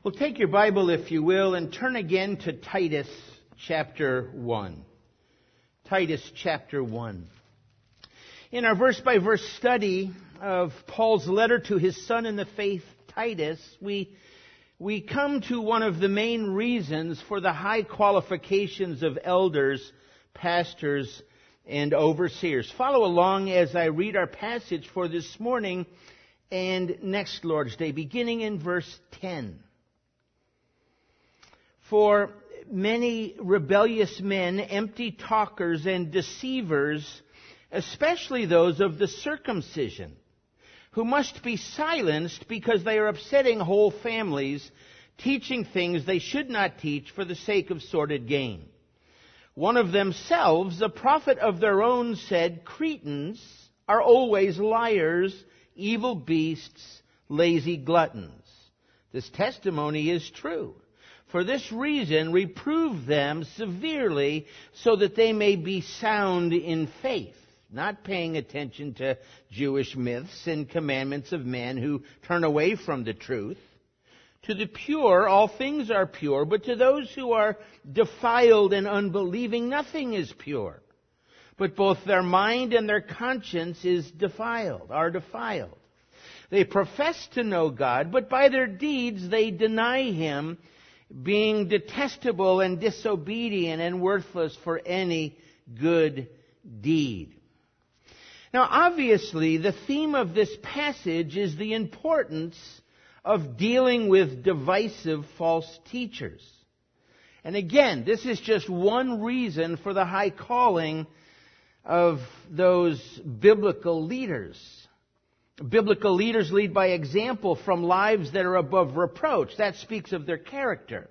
Well, take your Bible, if you will, and turn again to Titus chapter 1. Titus chapter 1. In our verse-by-verse study of Paul's letter to his son in the faith, Titus, we come to one of the main reasons for the high qualifications of elders, pastors, and overseers. Follow along as I read our passage for this morning and next Lord's Day, beginning in verse 10. For many rebellious men, empty talkers, and deceivers, especially those of the circumcision, who must be silenced because they are upsetting whole families, teaching things they should not teach for the sake of sordid gain. One of themselves, a prophet of their own, said, "Cretans are always liars, evil beasts, lazy gluttons." This testimony is true. For this reason, reprove them severely so that they may be sound in faith, not paying attention to Jewish myths and commandments of men who turn away from the truth. To the pure, all things are pure, but to those who are defiled and unbelieving, nothing is pure. But both their mind and their conscience are defiled. They profess to know God, but by their deeds they deny Him, being detestable and disobedient and worthless for any good deed. Now, obviously, the theme of this passage is the importance of dealing with divisive false teachers. And again, this is just one reason for the high calling of those biblical leaders. Biblical leaders lead by example from lives that are above reproach. That speaks of their character.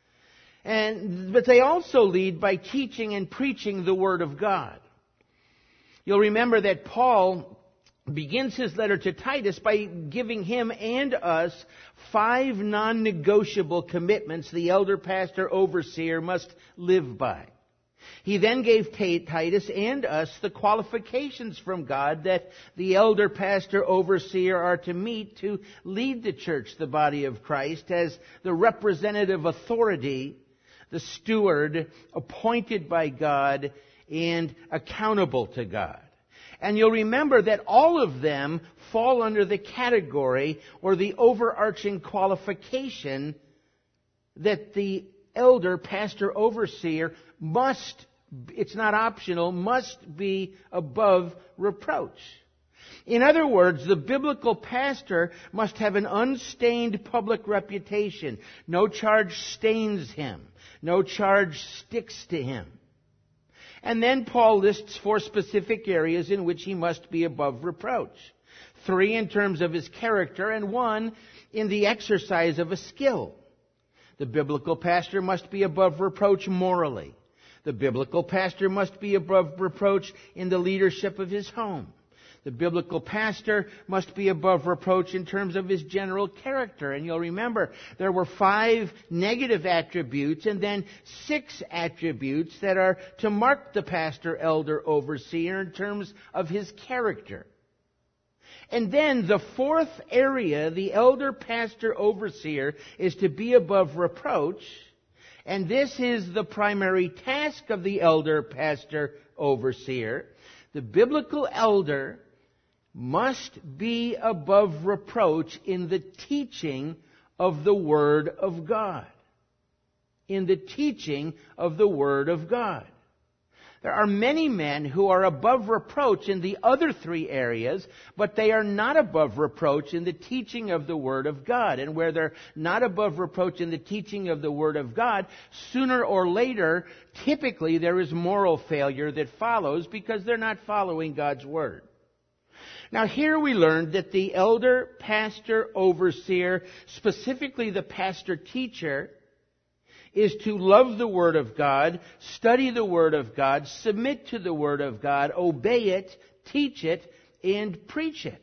But they also lead by teaching and preaching the Word of God. You'll remember that Paul begins his letter to Titus by giving him and us 5 non-negotiable commitments the elder, pastor, overseer must live by. He then gave Titus and us the qualifications from God that the elder, pastor, overseer are to meet to lead the church, the body of Christ, as the representative authority, the steward appointed by God and accountable to God. And you'll remember that all of them fall under the category or the overarching qualification that the elder, pastor, overseer must, it's not optional, must be above reproach. In other words, the biblical pastor must have an unstained public reputation. No charge stains him. No charge sticks to him. And then Paul lists 4 specific areas in which he must be above reproach. 3 in terms of his character, and 1 in the exercise of a skill. The biblical pastor must be above reproach morally. The biblical pastor must be above reproach in the leadership of his home. The biblical pastor must be above reproach in terms of his general character. And you'll remember there were 5 negative attributes and then 6 attributes that are to mark the pastor, elder, overseer in terms of his character. And then the 4th area, the elder, pastor, overseer, is to be above reproach. And this is the primary task of the elder, pastor, overseer. The biblical elder must be above reproach in the teaching of the Word of God. In the teaching of the Word of God. There are many men who are above reproach in the other 3 areas, but they are not above reproach in the teaching of the Word of God. And where they're not above reproach in the teaching of the Word of God, sooner or later, typically there is moral failure that follows because they're not following God's Word. Now here we learned that the elder, pastor, overseer, specifically the pastor-teacher, is to love the Word of God, study the Word of God, submit to the Word of God, obey it, teach it, and preach it.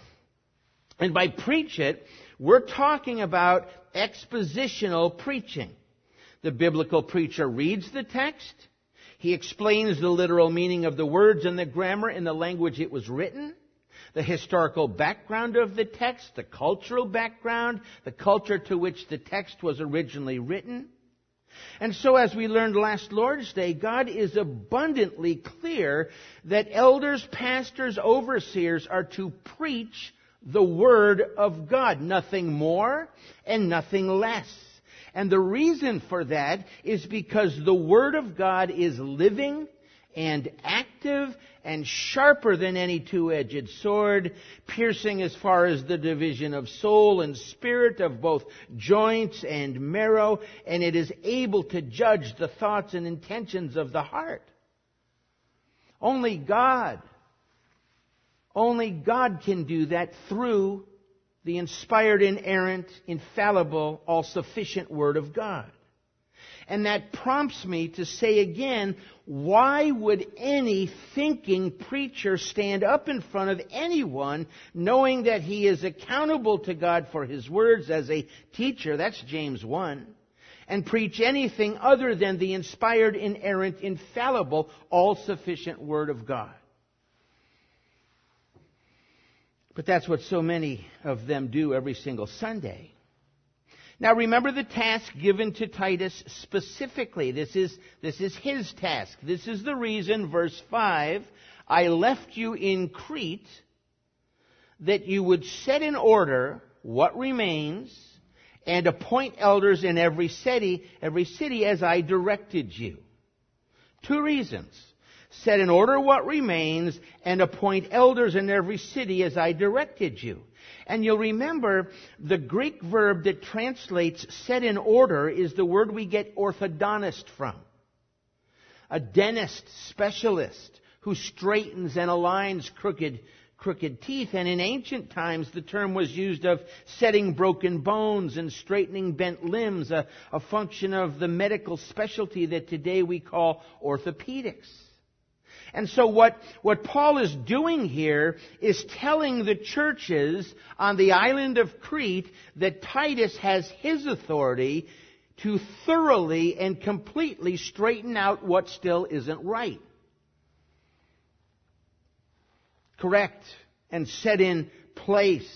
And by preach it, we're talking about expositional preaching. The biblical preacher reads the text. He explains the literal meaning of the words and the grammar in the language it was written. the historical background of the text, the cultural background, the culture to which the text was originally written. And so, as we learned last Lord's Day, God is abundantly clear that elders, pastors, overseers are to preach the Word of God, nothing more and nothing less. And the reason for that is because the Word of God is living and active and sharper than any two-edged sword, piercing as far as the division of soul and spirit, of both joints and marrow, and it is able to judge the thoughts and intentions of the heart. Only God can do that through the inspired, inerrant, infallible, all-sufficient Word of God. And that prompts me to say again, why would any thinking preacher stand up in front of anyone knowing that he is accountable to God for his words as a teacher, that's James 1, and preach anything other than the inspired, inerrant, infallible, all-sufficient Word of God? But that's what so many of them do every single Sunday. Now remember the task given to Titus specifically. This is his task. This is the reason, verse 5, I left you in Crete that you would set in order what remains and appoint elders in every city as I directed you. Two reasons. Set in order what remains and appoint elders in every city as I directed you. And you'll remember the Greek verb that translates set in order is the word we get orthodontist from. A dentist specialist who straightens and aligns crooked teeth. And in ancient times, the term was used of setting broken bones and straightening bent limbs, a function of the medical specialty that today we call orthopedics. And so what Paul is doing here is telling the churches on the island of Crete that Titus has his authority to thoroughly and completely straighten out what still isn't right. Correct and set in place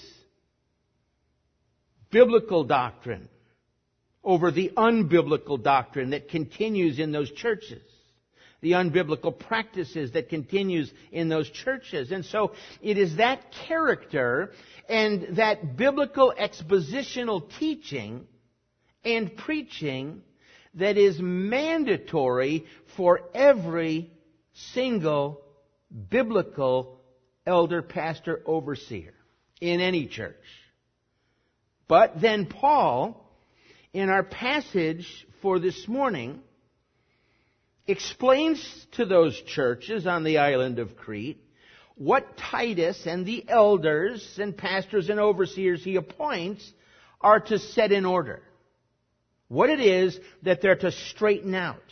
biblical doctrine over the unbiblical doctrine that continues in those churches. The unbiblical practices that continues in those churches. And so it is that character and that biblical expositional teaching and preaching that is mandatory for every single biblical elder, pastor, overseer in any church. But then Paul, in our passage for this morning, explains to those churches on the island of Crete what Titus and the elders and pastors and overseers he appoints are to set in order. What it is that they're to straighten out.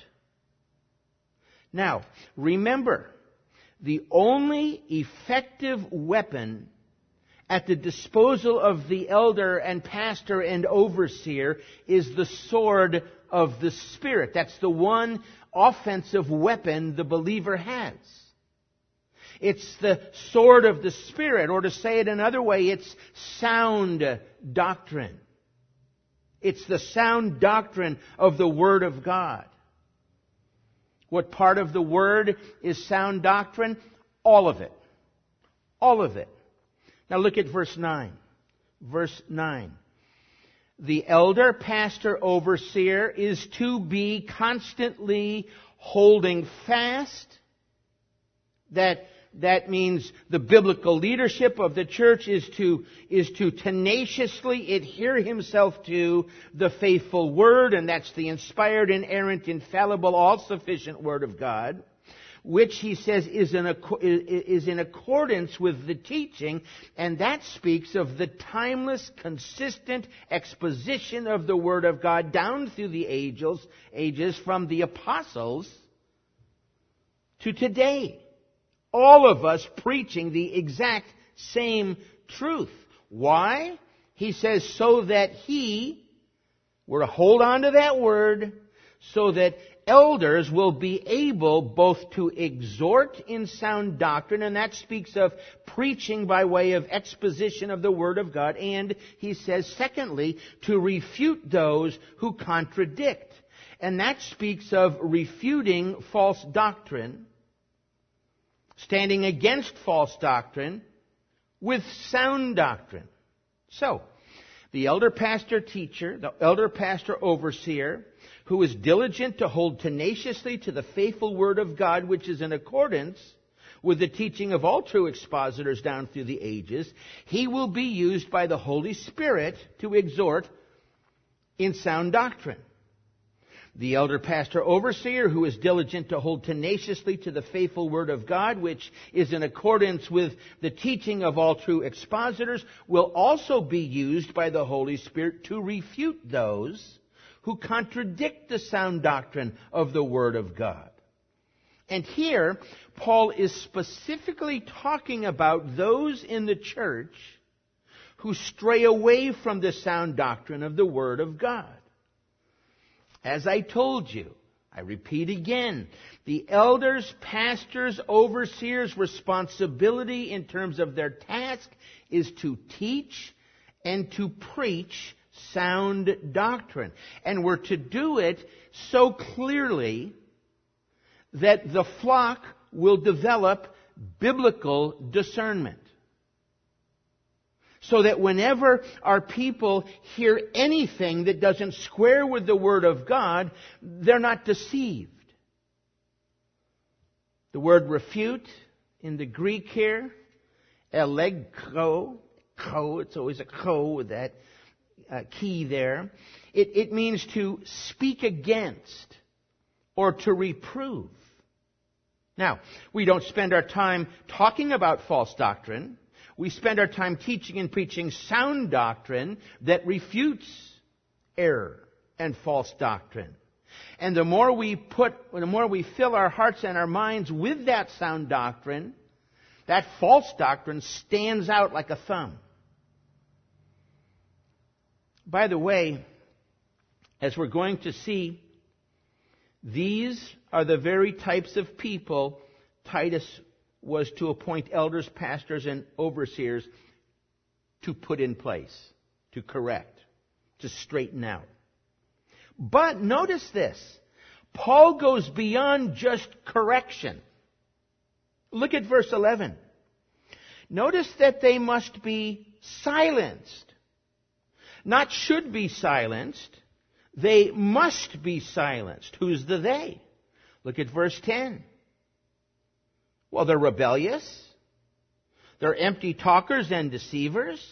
Now, remember, the only effective weapon at the disposal of the elder and pastor and overseer is the sword of the Spirit. That's the one offensive weapon the believer has. It's the sword of the Spirit, or to say it another way, it's sound doctrine. It's the sound doctrine of the Word of God. What part of the Word is sound doctrine? All of it. All of it. Now look at verse 9. Verse 9. The elder, pastor, overseer is to be constantly holding fast. That means the biblical leadership of the church is to tenaciously adhere himself to the faithful Word, and that's the inspired, inerrant, infallible, all-sufficient Word of God, which he says is in accordance with the teaching, and that speaks of the timeless, consistent exposition of the Word of God down through the ages from the apostles to today. All of us preaching the exact same truth. Why? He says, so that we're to hold on to that Word, so that elders will be able both to exhort in sound doctrine, and that speaks of preaching by way of exposition of the Word of God, and he says, secondly, to refute those who contradict. And that speaks of refuting false doctrine, standing against false doctrine with sound doctrine. So, the elder pastor teacher, the elder pastor overseer, who is diligent to hold tenaciously to the faithful Word of God, which is in accordance with the teaching of all true expositors down through the ages, he will be used by the Holy Spirit to exhort in sound doctrine. The elder pastor overseer, who is diligent to hold tenaciously to the faithful Word of God, which is in accordance with the teaching of all true expositors, will also be used by the Holy Spirit to refute those who contradict the sound doctrine of the Word of God. And here, Paul is specifically talking about those in the church who stray away from the sound doctrine of the Word of God. As I told you, I repeat again, the elders, pastors, overseers' responsibility in terms of their task is to teach and to preach sound doctrine. And we're to do it so clearly that the flock will develop biblical discernment. So that whenever our people hear anything that doesn't square with the Word of God, they're not deceived. The word refute in the Greek here, elegko, it's always a ko with that key there. It means to speak against or to reprove. Now, we don't spend our time talking about false doctrine. We spend our time teaching and preaching sound doctrine that refutes error and false doctrine. And the more we fill our hearts and our minds with that sound doctrine, that false doctrine stands out like a thumb. By the way, as we're going to see, these are the very types of people Titus was to appoint elders, pastors, and overseers to put in place, to correct, to straighten out. But notice this. Paul goes beyond just correction. Look at verse 11. Notice that they must be silenced. Not should be silenced. They must be silenced. Who's the they? Look at verse 10. Well, they're rebellious. They're empty talkers and deceivers.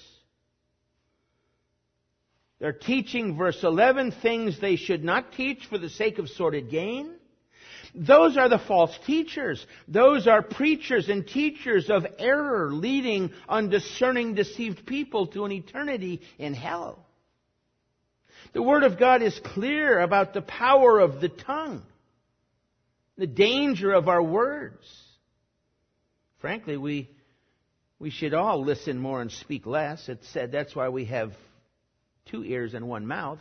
They're teaching, verse 11, things they should not teach for the sake of sordid gain. Those are the false teachers. Those are preachers and teachers of error, leading undiscerning, deceived people to an eternity in hell. The Word of God is clear about the power of the tongue, the danger of our words. Frankly, we should all listen more and speak less. It's said that's why we have 2 ears and 1 mouth.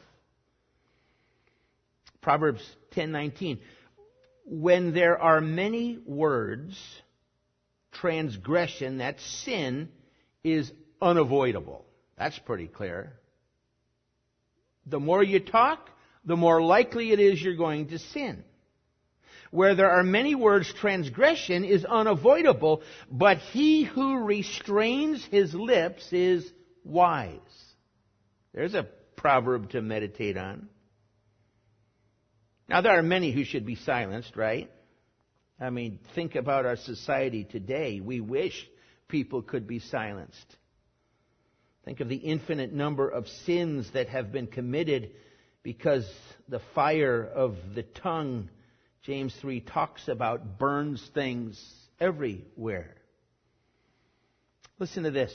Proverbs 10:19. When there are many words, transgression, that sin, is unavoidable. That's pretty clear. The more you talk, the more likely it is you're going to sin. Where there are many words, transgression is unavoidable, but he who restrains his lips is wise. There's a proverb to meditate on. Now, there are many who should be silenced, right? I mean, think about our society today. We wish people could be silenced. Think of the infinite number of sins that have been committed because the fire of the tongue, James 3 talks about, burns things everywhere. Listen to this.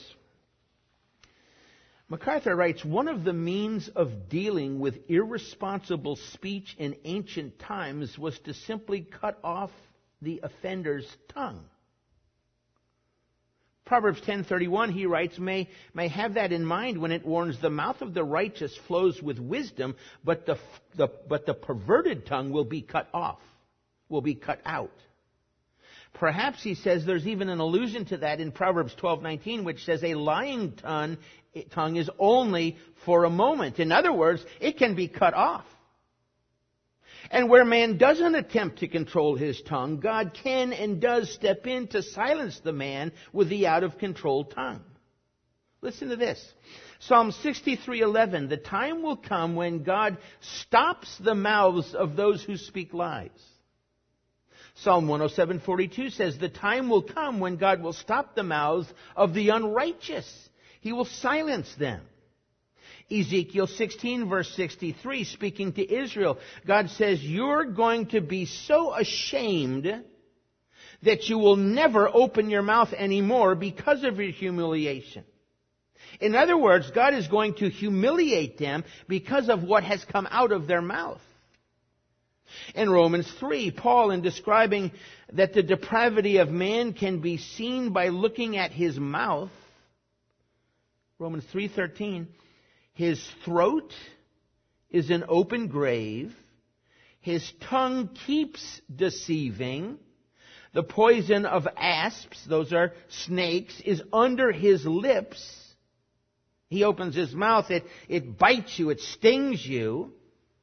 MacArthur writes, one of the means of dealing with irresponsible speech in ancient times was to simply cut off the offender's tongue. Proverbs 10:31, he writes, may have that in mind when it warns, the mouth of the righteous flows with wisdom, but the perverted tongue will be cut off, will be cut out. Perhaps, he says, there's even an allusion to that in Proverbs 12:19, which says a lying tongue is only for a moment. In other words, it can be cut off. And where man doesn't attempt to control his tongue, God can and does step in to silence the man with the out-of-control tongue. Listen to this. Psalm 63:11, the time will come when God stops the mouths of those who speak lies. Psalm 107:42 says, the time will come when God will stop the mouths of the unrighteous. He will silence them. Ezekiel 16, verse 63, speaking to Israel, God says, you're going to be so ashamed that you will never open your mouth anymore because of your humiliation. In other words, God is going to humiliate them because of what has come out of their mouth. In Romans 3, Paul, in describing that the depravity of man can be seen by looking at his mouth, Romans 3:13, his throat is an open grave. His tongue keeps deceiving. The poison of asps, those are snakes, is under his lips. He opens his mouth, it bites you, it stings you.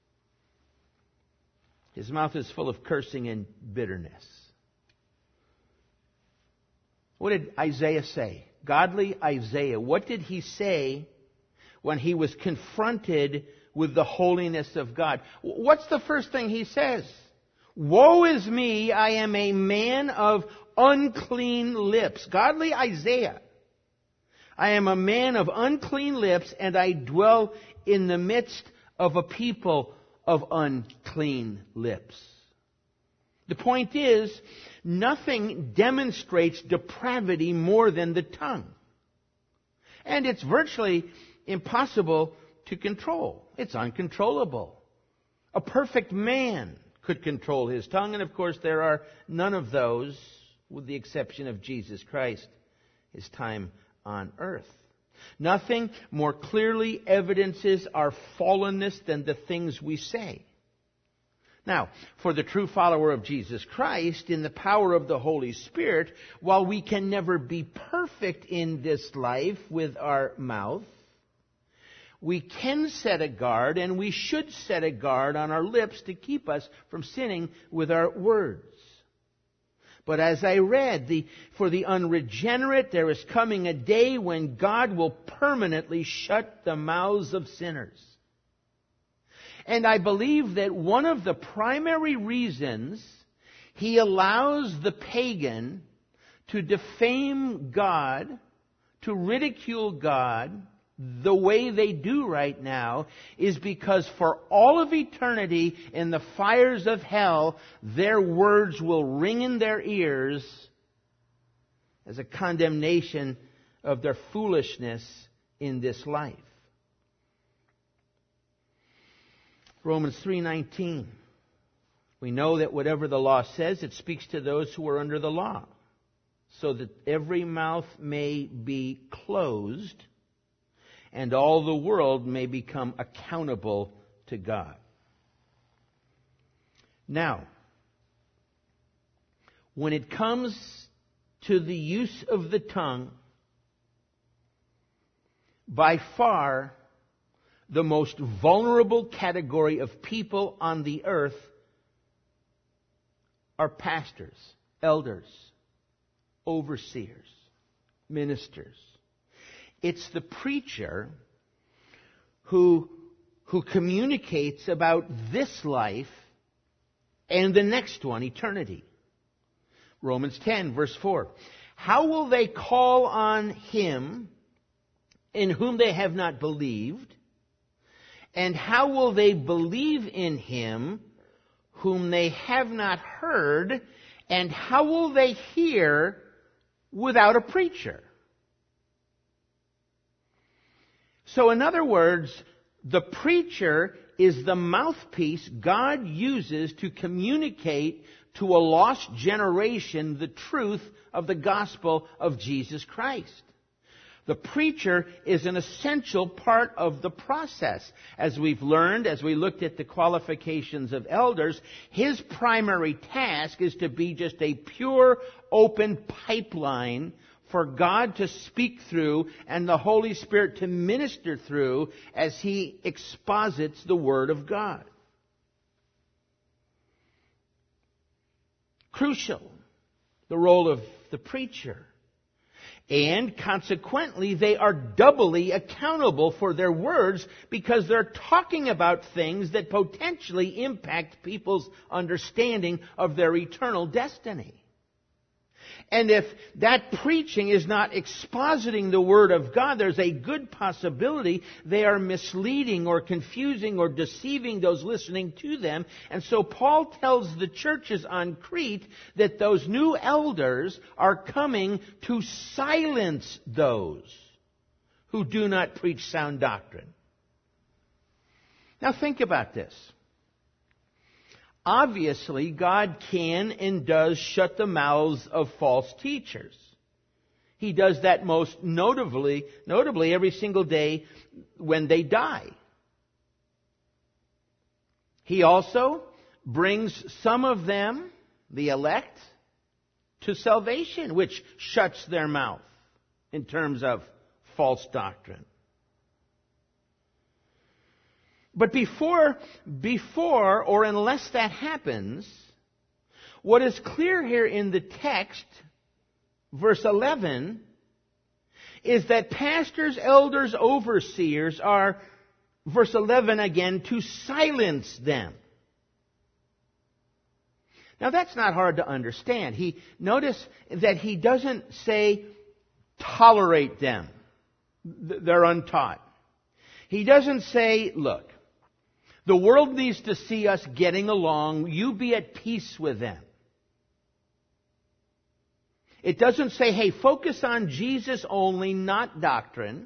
His mouth is full of cursing and bitterness. What did Isaiah say? Godly Isaiah, what did he say when he was confronted with the holiness of God? What's the first thing he says? Woe is me, I am a man of unclean lips. Godly Isaiah. I am a man of unclean lips, and I dwell in the midst of a people of unclean lips. The point is, nothing demonstrates depravity more than the tongue. And it's virtually impossible to control. It's uncontrollable. A perfect man could control his tongue, and of course there are none of those, with the exception of Jesus Christ, his time on earth. Nothing more clearly evidences our fallenness than the things we say. Now, for the true follower of Jesus Christ, in the power of the Holy Spirit, while we can never be perfect in this life with our mouth, we can set a guard, and we should set a guard on our lips to keep us from sinning with our words. But as I read, for the unregenerate, there is coming a day when God will permanently shut the mouths of sinners. And I believe that one of the primary reasons he allows the pagan to defame God, to ridicule God, the way they do right now, is because for all of eternity in the fires of hell, their words will ring in their ears as a condemnation of their foolishness in this life. Romans 3:19. We know that whatever the law says, it speaks to those who are under the law, so that every mouth may be closed and all the world may become accountable to God. Now, when it comes to the use of the tongue, by far the most vulnerable category of people on the earth are pastors, elders, overseers, ministers. It's the preacher who communicates about this life and the next one, eternity. Romans 10, verse 4. How will they call on him in whom they have not believed? And how will they believe in him whom they have not heard? And how will they hear without a preacher? So in other words, The preacher is the mouthpiece God uses to communicate to a lost generation the truth of the gospel of Jesus Christ. The preacher is an essential part of the process. As we've learned, as we looked at the qualifications of elders, his primary task is to be just a pure, open pipeline for God to speak through and the Holy Spirit to minister through as he exposits the Word of God. Crucial, the role of the preacher. And consequently, they are doubly accountable for their words because they're talking about things that potentially impact people's understanding of their eternal destiny. And if that preaching is not expositing the Word of God, there's a good possibility they are misleading or confusing or deceiving those listening to them. And so Paul tells the churches on Crete that those new elders are coming to silence those who do not preach sound doctrine. Now think about this. Obviously, God can and does shut the mouths of false teachers. He does that most notably every single day when they die. He also brings some of them, the elect, to salvation, which shuts their mouth in terms of false doctrine. But before or unless that happens, what is clear here in the text, verse 11, is that pastors, elders, overseers are, verse 11 again, to silence them. Now that's not hard to understand. Notice that he doesn't say tolerate them. They're untaught. He doesn't say, look, the world needs to see us getting along. You be at peace with them. It doesn't say, hey, focus on Jesus only, not doctrine.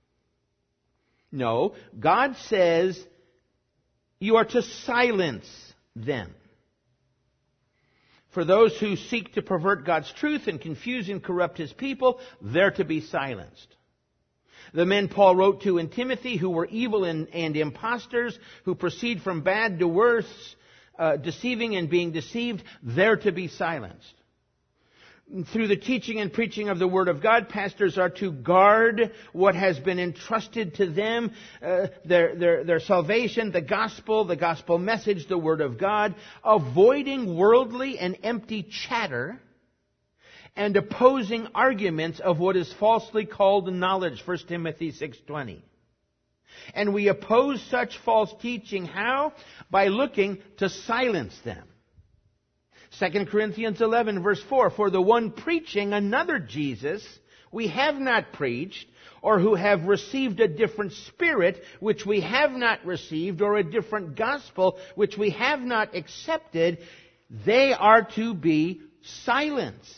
No, God says you are to silence them. For those who seek to pervert God's truth and confuse and corrupt His people, they're to be silenced. The men Paul wrote to in Timothy who were evil and impostors, who proceed from bad to worse, deceiving and being deceived, they're to be silenced. Through the teaching and preaching of the Word of God, pastors are to guard what has been entrusted to them, their salvation, the gospel message, the Word of God, avoiding worldly and empty chatter, and opposing arguments of what is falsely called knowledge, 1 Timothy 6:20. And we oppose such false teaching, how? By looking to silence them. 2 Corinthians 11, verse 4, for the one preaching another Jesus we have not preached, or who have received a different spirit which we have not received, or a different gospel which we have not accepted, they are to be silenced.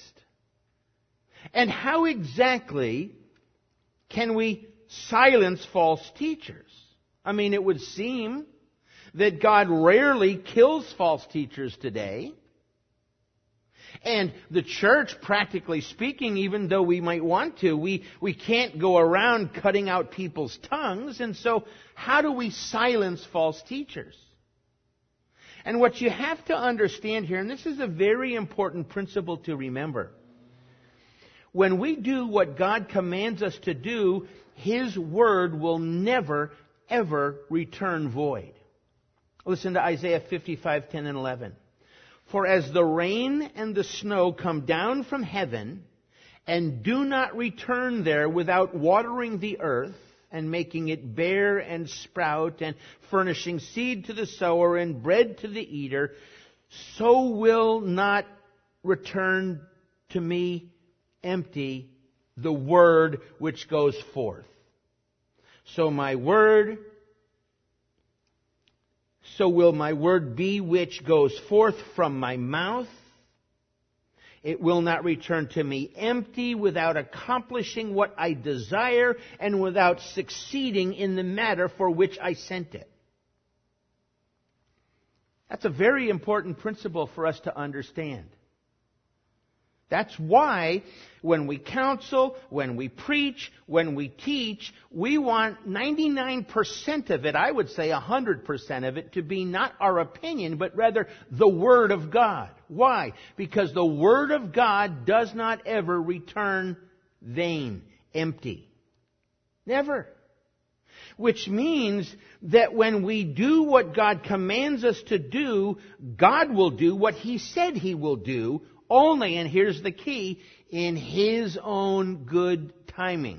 And how exactly can we silence false teachers? I mean, it would seem that God rarely kills false teachers today. And the church, practically speaking, even though we might want to, we can't go around cutting out people's tongues. And so, how do we silence false teachers? And what you have to understand here, and this is a very important principle to remember, when we do what God commands us to do, His Word will never, ever return void. Listen to Isaiah 55:10 and 11. For as the rain and the snow come down from heaven, and do not return there without watering the earth, and making it bear and sprout, and furnishing seed to the sower and bread to the eater, so will not return to me empty the word which goes forth. So will my word be which goes forth from my mouth. It will not return to me empty, without accomplishing what I desire and without succeeding in the matter for which I sent it. That's a very important principle for us to understand. That's why when we counsel, when we preach, when we teach, we want 99% of it, I would say 100% of it, to be not our opinion, but rather the Word of God. Why? Because the Word of God does not ever return vain, empty. Never. Which means that when we do what God commands us to do, God will do what He said He will do, only, and here's the key, in His own good timing.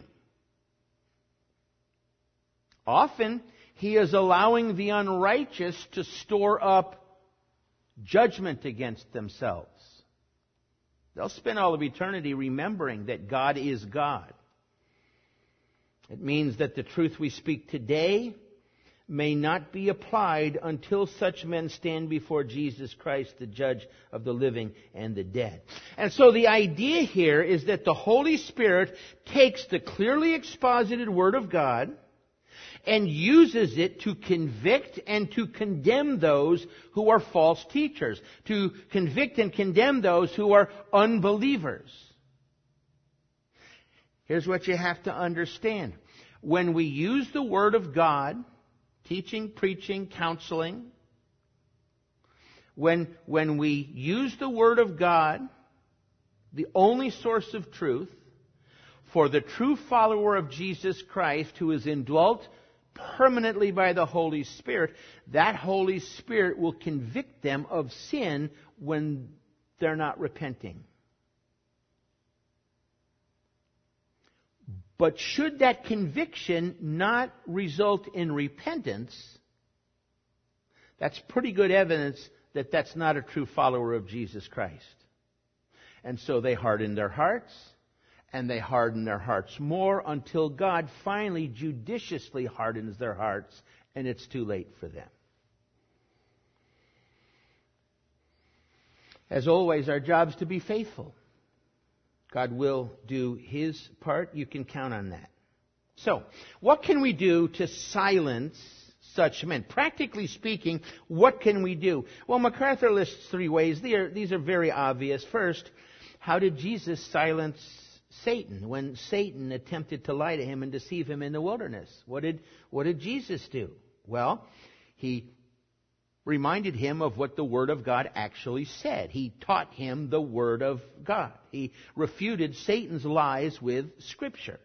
Often, He is allowing the unrighteous to store up judgment against themselves. They'll spend all of eternity remembering that God is God. It means that the truth we speak today may not be applied until such men stand before Jesus Christ, the judge of the living and the dead. And so the idea here is that the Holy Spirit takes the clearly exposited Word of God and uses it to convict and to condemn those who are false teachers, to convict and condemn those who are unbelievers. Here's what you have to understand. When we use the Word of God, teaching, preaching, counseling, when we use the Word of God, the only source of truth, for the true follower of Jesus Christ who is indwelt permanently by the Holy Spirit, that Holy Spirit will convict them of sin when they're not repenting. But should that conviction not result in repentance, that's pretty good evidence that that's not a true follower of Jesus Christ. And so they harden their hearts, and they harden their hearts more until God finally judiciously hardens their hearts, and it's too late for them. As always, our job is to be faithful. God will do His part. You can count on that. So, what can we do to silence such men? Practically speaking, what can we do? Well, MacArthur lists 3 ways. These are very obvious. First, how did Jesus silence Satan when Satan attempted to lie to Him and deceive Him in the wilderness? What did Jesus do? Well, He reminded him of what the Word of God actually said. He taught him the Word of God. He refuted Satan's lies with Scripture.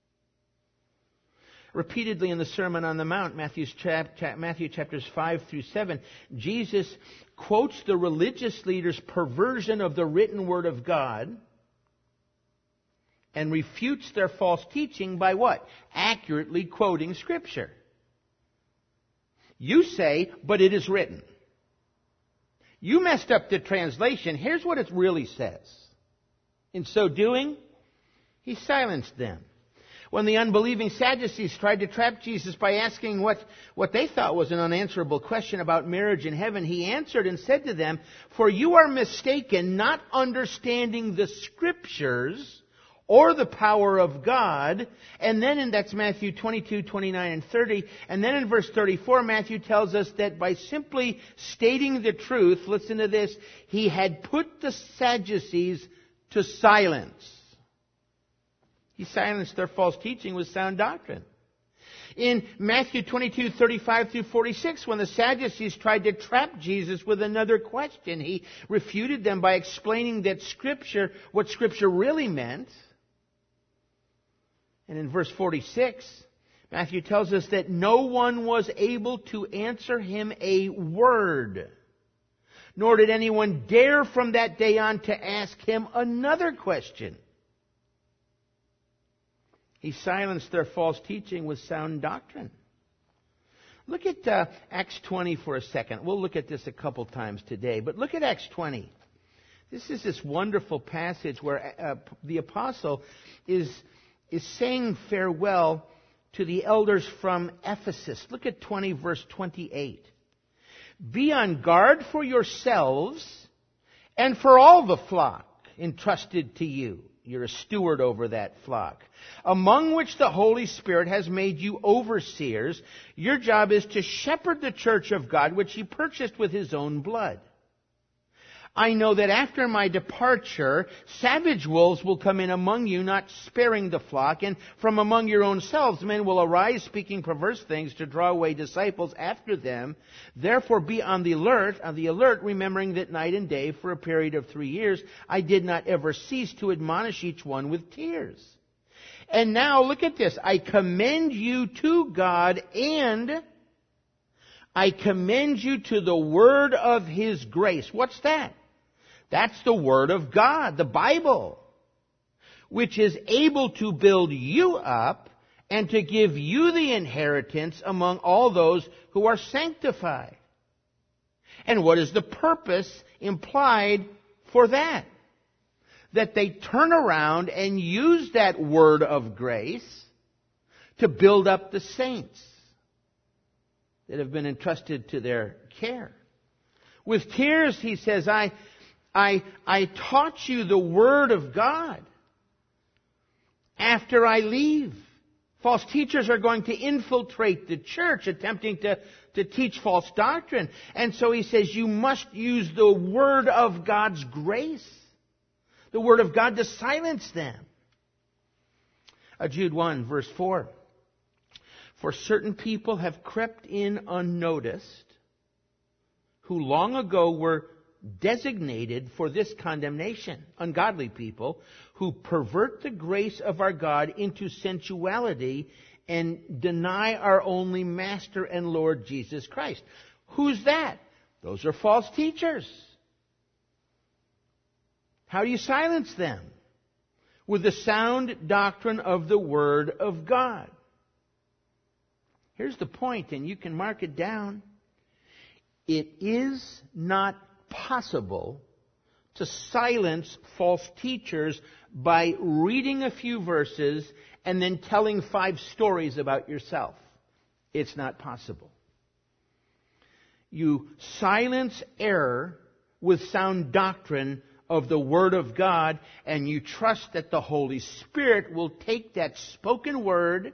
Repeatedly in the Sermon on the Mount, Matthew chapters 5 through 7, Jesus quotes the religious leaders' perversion of the written Word of God and refutes their false teaching by what? Accurately quoting Scripture. You say, but it is written. You messed up the translation. Here's what it really says. In so doing, He silenced them. When the unbelieving Sadducees tried to trap Jesus by asking what they thought was an unanswerable question about marriage in heaven, He answered and said to them, "For you are mistaken, not understanding the Scriptures or the power of God." And then that's Matthew 22, 29, and 30. And then in verse 34, Matthew tells us that by simply stating the truth, listen to this, He had put the Sadducees to silence. He silenced their false teaching with sound doctrine. In Matthew 22, 35 through 46, when the Sadducees tried to trap Jesus with another question, He refuted them by explaining that what Scripture really meant. And in verse 46, Matthew tells us that no one was able to answer Him a word, nor did anyone dare from that day on to ask Him another question. He silenced their false teaching with sound doctrine. Look at Acts 20 for a second. We'll look at this a couple times today, but look at Acts 20. This is this wonderful passage where the apostle is saying farewell to the elders from Ephesus. Look at 20 verse 28. Be on guard for yourselves and for all the flock, entrusted to you. You're a steward over that flock, among which the Holy Spirit has made you overseers. Your job is to shepherd the church of God, which He purchased with His own blood. I know that after my departure, savage wolves will come in among you, not sparing the flock, and from among your own selves men will arise speaking perverse things to draw away disciples after them. Therefore be on the alert, remembering that night and day for a period of 3 years I did not ever cease to admonish each one with tears. And now look at this. I commend you to God, and I commend you to the word of His grace. What's that? That's the Word of God, the Bible, which is able to build you up and to give you the inheritance among all those who are sanctified. And what is the purpose implied for that? That they turn around and use that word of grace to build up the saints that have been entrusted to their care. With tears, he says, I taught you the Word of God. After I leave, false teachers are going to infiltrate the church, attempting to teach false doctrine. And so he says you must use the Word of God's grace, the Word of God, to silence them. Jude 1, verse 4. For certain people have crept in unnoticed, who long ago were designated for this condemnation, ungodly people who pervert the grace of our God into sensuality and deny our only Master and Lord Jesus Christ. Who's that? Those are false teachers. How do you silence them? With the sound doctrine of the Word of God. Here's the point, and you can mark it down. It is not possible to silence false teachers by reading a few verses and then telling 5 stories about yourself. It's not possible. You silence error with sound doctrine of the Word of God, and you trust that the Holy Spirit will take that spoken word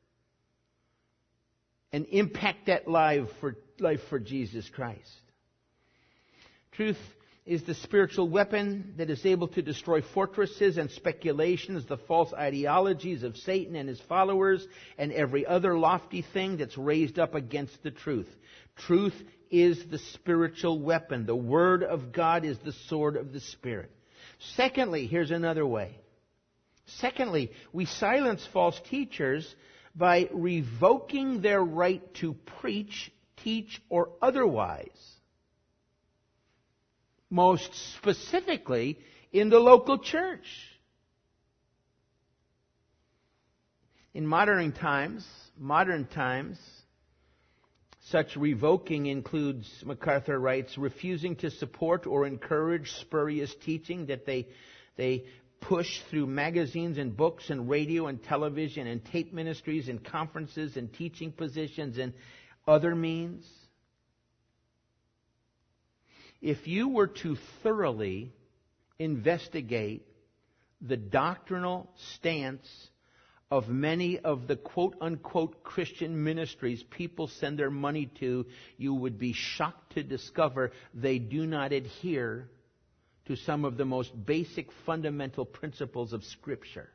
and impact that life for Jesus Christ. Truth is the spiritual weapon that is able to destroy fortresses and speculations, the false ideologies of Satan and his followers, and every other lofty thing that's raised up against the truth. Truth is the spiritual weapon. The Word of God is the sword of the Spirit. Secondly, here's another way. Secondly, we silence false teachers by revoking their right to preach, teach, or otherwise. Most specifically in the local church. In modern times, such revoking includes, MacArthur writes, refusing to support or encourage spurious teaching that they push through magazines and books and radio and television and tape ministries and conferences and teaching positions and other means. If you were to thoroughly investigate the doctrinal stance of many of the quote-unquote Christian ministries people send their money to, you would be shocked to discover they do not adhere to some of the most basic fundamental principles of Scripture.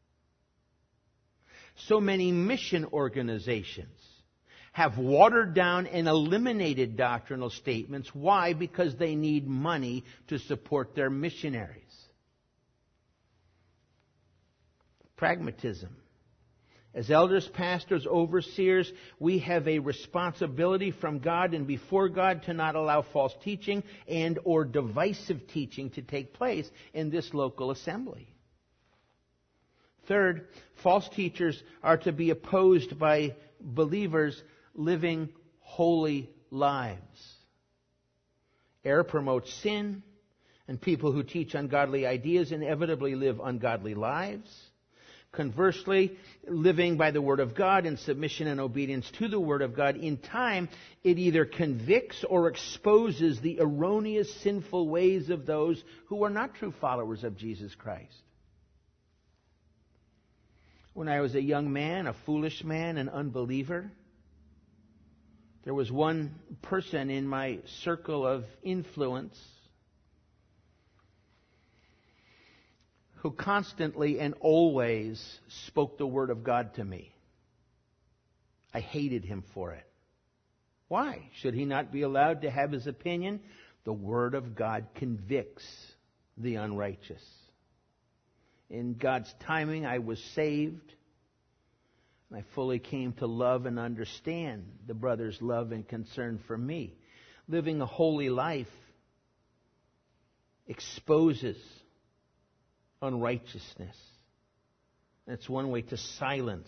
So many mission organizations have watered down and eliminated doctrinal statements. Why? Because they need money to support their missionaries. Pragmatism. As elders, pastors, overseers, we have a responsibility from God and before God to not allow false teaching and or divisive teaching to take place in this local assembly. Third, false teachers are to be opposed by believers living holy lives. Error promotes sin, and people who teach ungodly ideas inevitably live ungodly lives. Conversely, living by the Word of God in submission and obedience to the Word of God, in time, it either convicts or exposes the erroneous, sinful ways of those who are not true followers of Jesus Christ. When I was a young man, a foolish man, an unbeliever, there was one person in my circle of influence who constantly and always spoke the Word of God to me. I hated him for it. Why? Should he not be allowed to have his opinion? The Word of God convicts the unrighteous. In God's timing, I was saved. And I fully came to love and understand the brother's love and concern for me. Living a holy life exposes unrighteousness. That's one way to silence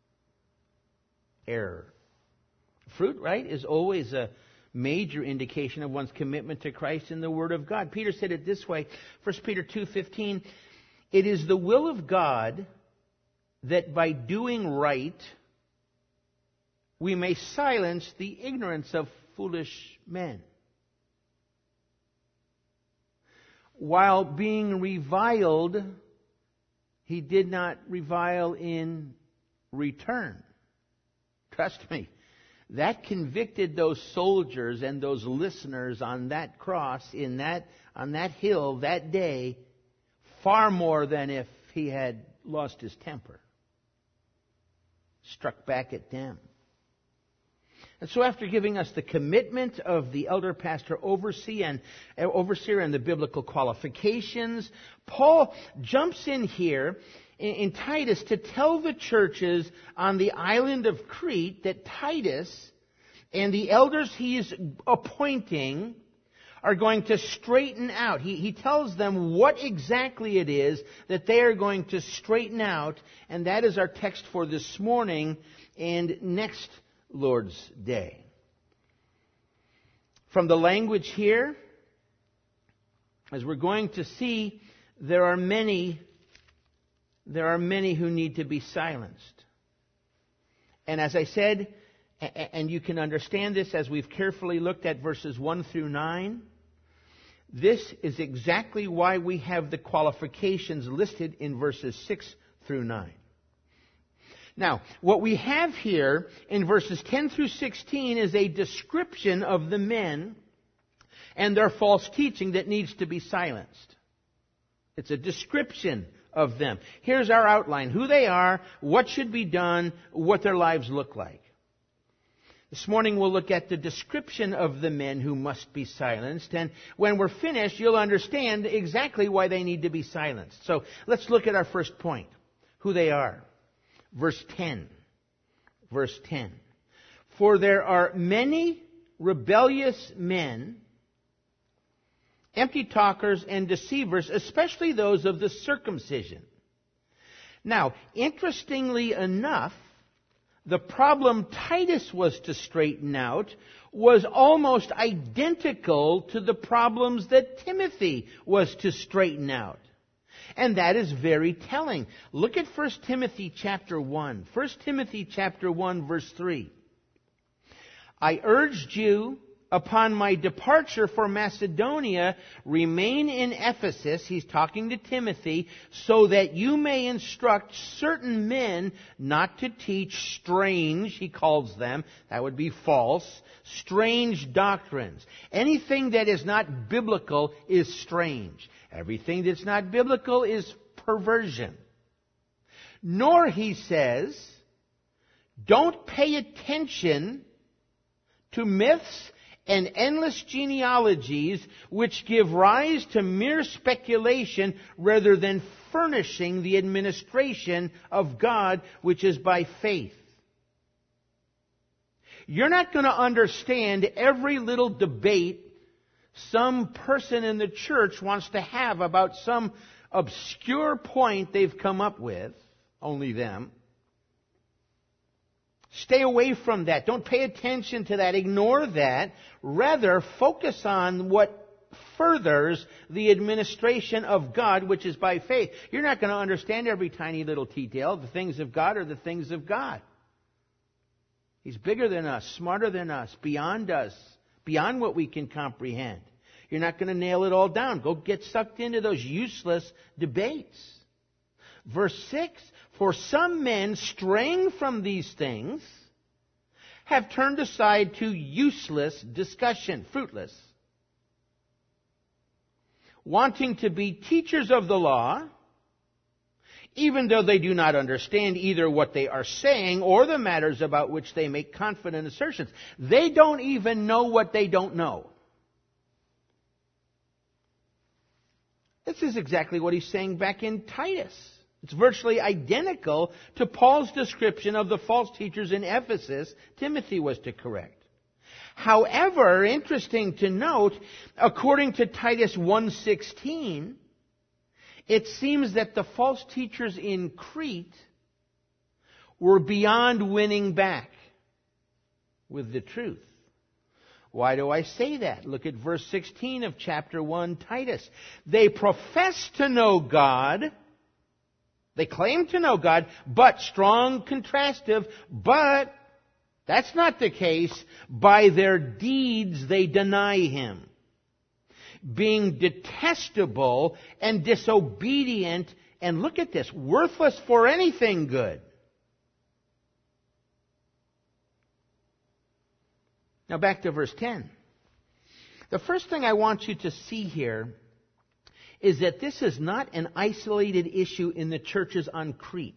error. Fruit, right, is always a major indication of one's commitment to Christ and the Word of God. Peter said it this way, 1 Peter 2:15, "It is the will of God that by doing right we may silence the ignorance of foolish men, while being reviled, he did not revile in return." Trust me, that convicted those soldiers and those listeners on that cross, on that hill that day, far more than if he had lost his temper. Struck back at them. And so after giving us the commitment of the elder, pastor, overseer and the biblical qualifications, Paul jumps in here in Titus to tell the churches on the island of Crete that Titus and the elders he is appointing are going to straighten out. He tells them what exactly it is that they are going to straighten out, and that is our text for this morning and next Lord's Day. From the language here, as we're going to see, there are many who need to be silenced. And as I said, and you can understand this as we've carefully looked at verses 1 through 9, this is exactly why we have the qualifications listed in verses 6 through 9. Now, what we have here in verses 10 through 16 is a description of the men and their false teaching that needs to be silenced. It's a description of them. Here's our outline: who they are, what should be done, what their lives look like. This morning we'll look at the description of the men who must be silenced, and when we're finished, you'll understand exactly why they need to be silenced. So let's look at our first point: who they are. Verse 10. Verse 10. "For there are many rebellious men, empty talkers and deceivers, especially those of the circumcision." Now, interestingly enough, the problem Titus was to straighten out was almost identical to the problems that Timothy was to straighten out. And that is very telling. Look at 1 Timothy chapter 1. 1 Timothy chapter 1 verse 3. "I urged you upon my departure for Macedonia, remain in Ephesus," he's talking to Timothy, "so that you may instruct certain men not to teach strange," he calls them, that would be false, "strange doctrines." Anything that is not biblical is strange. Everything that's not biblical is perversion. Nor, he says, don't pay attention to myths and endless genealogies which give rise to mere speculation rather than furnishing the administration of God, which is by faith. You're not going to understand every little debate some person in the church wants to have about some obscure point they've come up with, only them. Stay away from that. Don't pay attention to that. Ignore that. Rather, focus on what furthers the administration of God, which is by faith. You're not going to understand every tiny little detail. The things of God are the things of God. He's bigger than us, smarter than us, beyond what we can comprehend. You're not going to nail it all down. Go get sucked into those useless debates. Verse 6, for some men straying from these things have turned aside to useless discussion, fruitless, wanting to be teachers of the law, even though they do not understand either what they are saying or the matters about which they make confident assertions. They don't even know what they don't know. This is exactly what he's saying back in Titus. It's virtually identical to Paul's description of the false teachers in Ephesus Timothy was to correct. However, interesting to note, according to Titus 1:16, it seems that the false teachers in Crete were beyond winning back with the truth. Why do I say that? Look at verse 16 of chapter 1, Titus. They profess to know God. They claim to know God, but strong contrastive, but that's not the case. By their deeds they deny Him, being detestable and disobedient, and look at this, worthless for anything good. Now back to verse 10. The first thing I want you to see here is that this is not an isolated issue in the churches on Crete.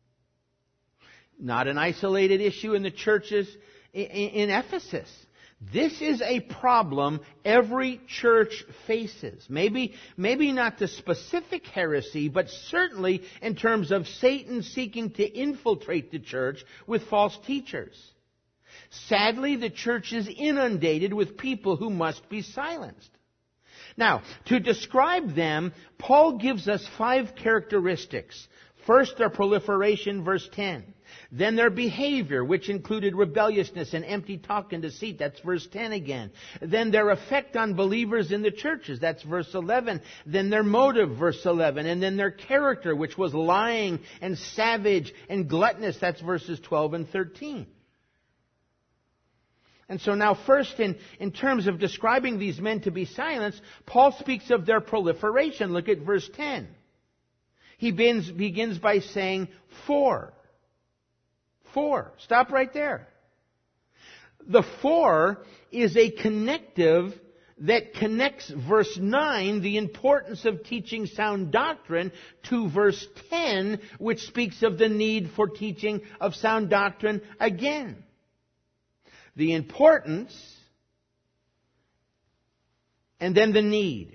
Not an isolated issue in the churches in Ephesus. This is a problem every church faces. Maybe not the specific heresy, but certainly in terms of Satan seeking to infiltrate the church with false teachers. Sadly, the church is inundated with people who must be silenced. Now, to describe them, Paul gives us 5 characteristics. First, their proliferation, verse 10. Then their behavior, which included rebelliousness and empty talk and deceit. That's verse 10 again. Then their effect on believers in the churches. That's verse 11. Then their motive, verse 11. And then their character, which was lying and savage and gluttonous. That's verses 12 and 13. And so now first, in terms of describing these men to be silenced, Paul speaks of their proliferation. Look at verse 10. He begins by saying, for. Stop right there. The for is a connective that connects verse 9, the importance of teaching sound doctrine, to verse 10, which speaks of the need for teaching of sound doctrine again. The importance, and then the need.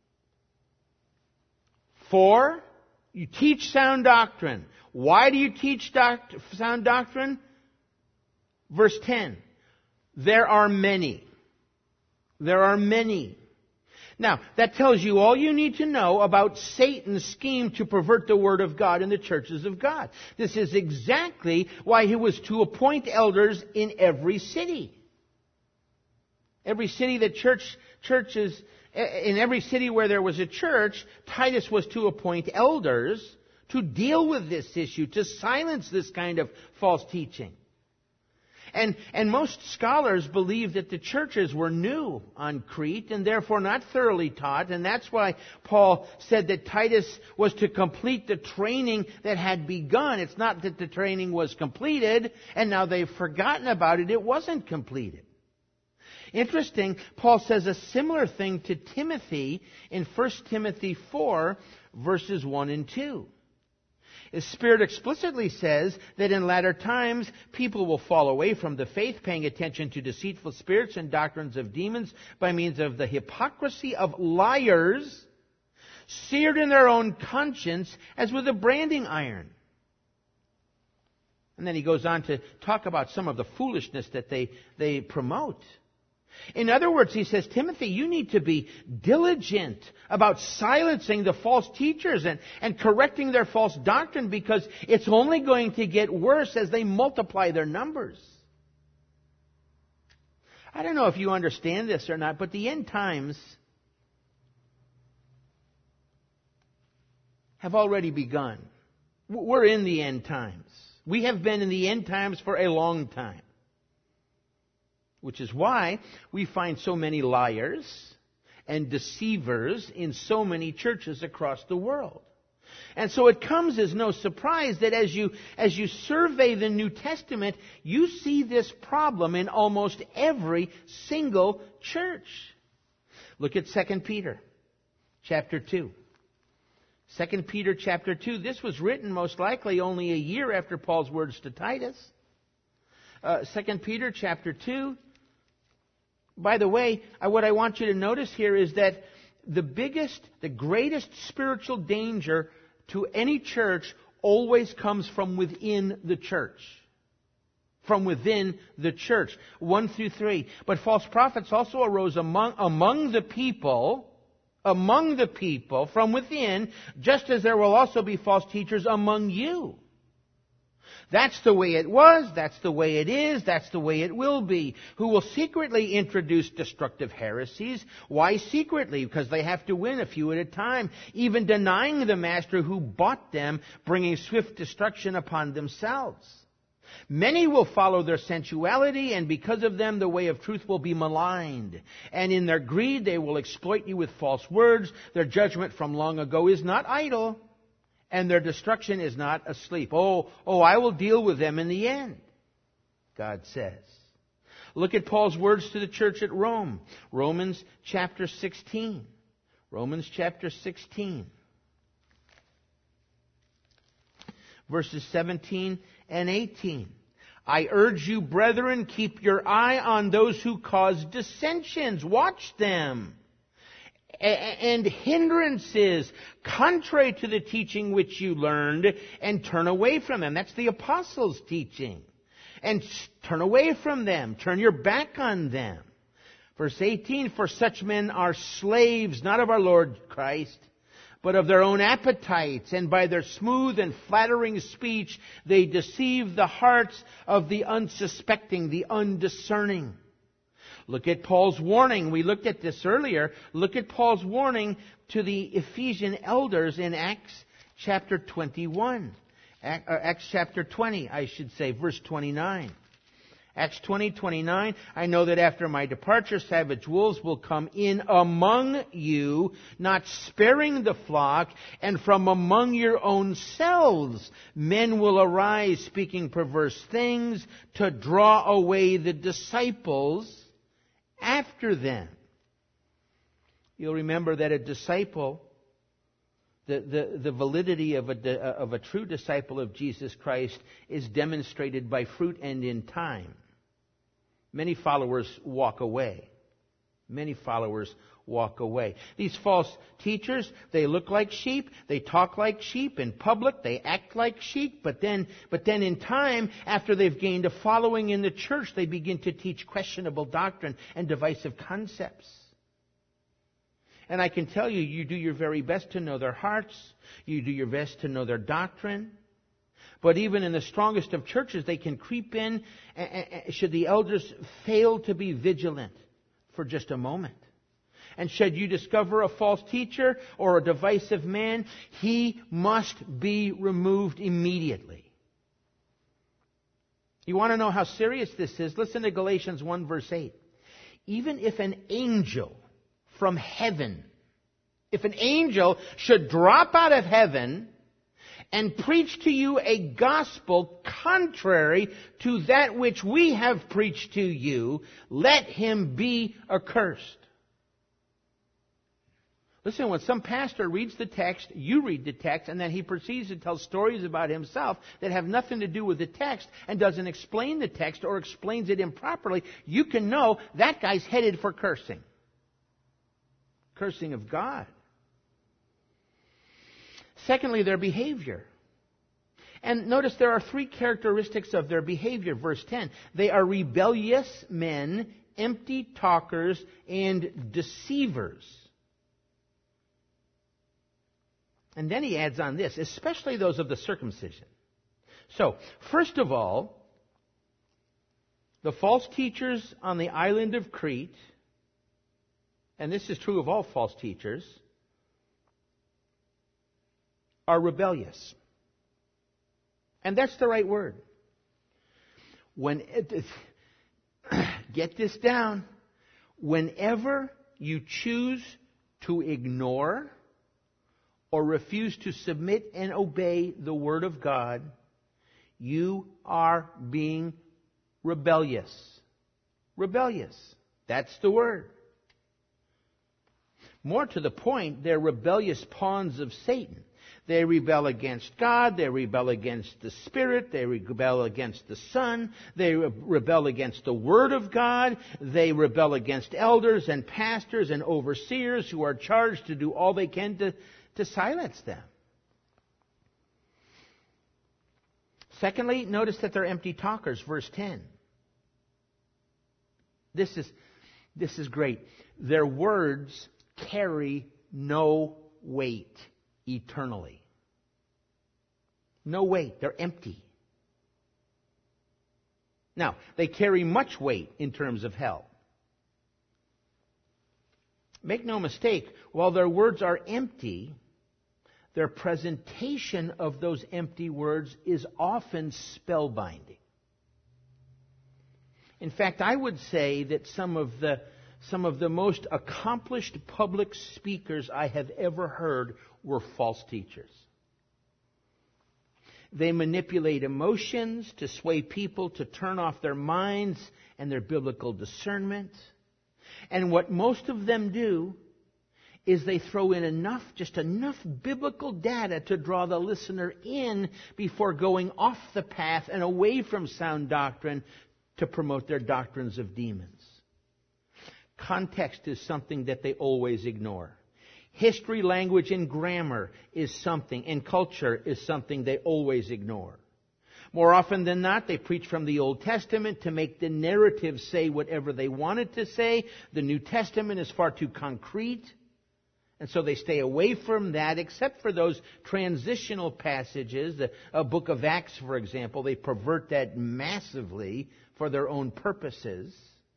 For, you teach sound doctrine. Why do you teach sound doctrine? Verse 10. There are many. There are many. Now, that tells you all you need to know about Satan's scheme to pervert the Word of God in the churches of God. This is exactly why he was to appoint elders in every city. Every city that churches, in every city where there was a church, Titus was to appoint elders to deal with this issue, to silence this kind of false teaching. And most scholars believe that the churches were new on Crete and therefore not thoroughly taught. And that's why Paul said that Titus was to complete the training that had begun. It's not that the training was completed and now they've forgotten about it. It wasn't completed. Interesting, Paul says a similar thing to Timothy in 1 Timothy 4, verses 1 and 2. The Spirit explicitly says that in latter times people will fall away from the faith, paying attention to deceitful spirits and doctrines of demons by means of the hypocrisy of liars, seared in their own conscience as with a branding iron. And then he goes on to talk about some of the foolishness that they promote. In other words, he says, Timothy, you need to be diligent about silencing the false teachers and correcting their false doctrine, because it's only going to get worse as they multiply their numbers. I don't know if you understand this or not, but the end times have already begun. We're in the end times. We have been in the end times for a long time. Which is why we find so many liars and deceivers in so many churches across the world. And so it comes as no surprise that as you survey the New Testament, you see this problem in almost every single church. Look at 2 Peter chapter 2. 2 Peter chapter 2, this was written most likely only a year after Paul's words to Titus. 2 Peter chapter 2. By the way, what I want you to notice here is that the greatest spiritual danger to any church always comes from within the church. From within the church. 1 through 3. But false prophets also arose among the people from within, just as there will also be false teachers among you. That's the way it was, that's the way it is, that's the way it will be. Who will secretly introduce destructive heresies. Why secretly? Because they have to win a few at a time, even denying the master who bought them, bringing swift destruction upon themselves. Many will follow their sensuality, and because of them the way of truth will be maligned. And in their greed they will exploit you with false words. Their judgment from long ago is not idle, and their destruction is not asleep. Oh, I will deal with them in the end, God says. Look at Paul's words to the church at Rome. Romans chapter 16. Romans chapter 16. Verses 17 and 18. I urge you, brethren, keep your eye on those who cause dissensions. Watch them. And hindrances contrary to the teaching which you learned, and turn away from them. That's the apostles' teaching. And turn away from them. Turn your back on them. Verse 18, for such men are slaves, not of our Lord Christ, but of their own appetites, and by their smooth and flattering speech they deceive the hearts of the unsuspecting, the undiscerning. Look at Paul's warning. We looked at this earlier. Look at Paul's warning to the Ephesian elders in Acts chapter 21. Acts chapter 20, I should say, verse 29. Acts 20:29, I know that after my departure, savage wolves will come in among you, not sparing the flock, and from among your own selves men will arise speaking perverse things to draw away the disciples after them. You'll remember that a disciple, the validity of a true disciple of Jesus Christ is demonstrated by fruit and in time. Many followers walk away. Many followers walk away. These false teachers, they look like sheep, they talk like sheep in public, they act like sheep, but then in time, after they've gained a following in the church, they begin to teach questionable doctrine and divisive concepts. And I can tell you, you do your very best to know their hearts. You do your best to know their doctrine. But even in the strongest of churches, they can creep in should the elders fail to be vigilant for just a moment. And should you discover a false teacher or a divisive man, he must be removed immediately. You want to know how serious this is? Listen to Galatians 1 verse 8. Even if an angel from heaven, if an angel should drop out of heaven and preach to you a gospel contrary to that which we have preached to you, let him be accursed. Listen, when some pastor reads the text, you read the text, and then he proceeds to tell stories about himself that have nothing to do with the text and doesn't explain the text or explains it improperly, you can know that guy's headed for cursing. Cursing of God. Secondly, their behavior. And notice there are three characteristics of their behavior. Verse 10. They are rebellious men, empty talkers, and deceivers. And then he adds on this, especially those of the circumcision. So, first of all, the false teachers on the island of Crete, and this is true of all false teachers, are rebellious. And that's the right word. Get this down. Whenever you choose to ignore or refuse to submit and obey the Word of God, you are being rebellious. Rebellious. That's the word. More to the point, they're rebellious pawns of Satan. They rebel against God, they rebel against the Spirit, they rebel against the Son, they rebel against the Word of God, they rebel against elders and pastors and overseers who are charged to do all they can to silence them. Secondly, notice that they're empty talkers, verse 10. This is great. Their words carry no weight eternally. No weight. They're empty. Now, they carry much weight in terms of hell. Make no mistake, while their words are empty, their presentation of those empty words is often spellbinding. In fact, I would say that some of the most accomplished public speakers I have ever heard were false teachers. They manipulate emotions to sway people to turn off their minds and their biblical discernment. And what most of them do is they throw in just enough biblical data to draw the listener in before going off the path and away from sound doctrine to promote their doctrines of demons. Context is something that they always ignore. History, language, and grammar is something, and culture is something they always ignore. More often than not, they preach from the Old Testament to make the narrative say whatever they want it to say. The New Testament is far too concrete, and so they stay away from that, except for those transitional passages. The book of Acts, for example, they pervert that massively for their own purposes.